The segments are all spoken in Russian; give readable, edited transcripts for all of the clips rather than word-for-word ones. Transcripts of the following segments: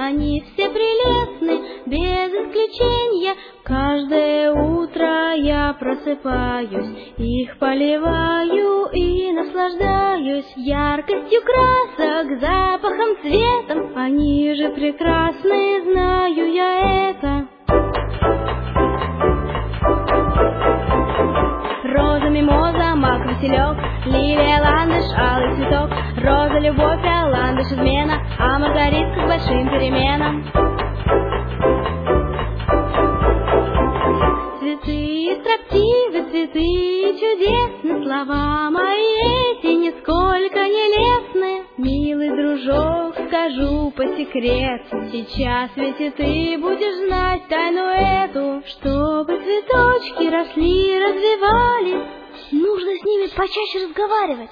они все прелестны, без исключения. Каждое утро я просыпаюсь, их поливаю и наслаждаюсь яркостью красок, запахом, цветом. Они же прекрасны, знаю я это. Роза, мимоза, мак, василек, лилия, ландыш, алый цветок. Роза, любовь, а ландыш, измена, а маргаритка с большим переменам. Цветы строптивы, цветы чудесны, слова мои эти нисколько не лестны. Милый дружок, скажу по секрету, сейчас ведь и ты будешь знать тайну эту. Чтобы цветочки росли, развивались, нужно с ними почаще разговаривать.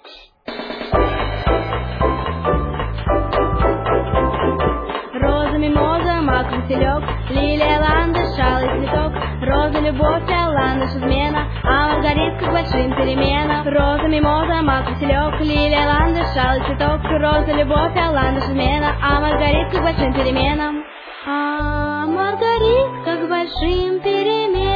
Роза, мимоза, мак, василек, лилия, ландыш, алый цветок. Роза, любовь, а ландыш, измена, а маргаритка с большим переменам. Роза, мимоза, мак, василек, лилия, ландыш, алый цветок. Роза, любовь, а ландыш, измена, а маргаритка с большим переменам. А маргаритка к большим переменам.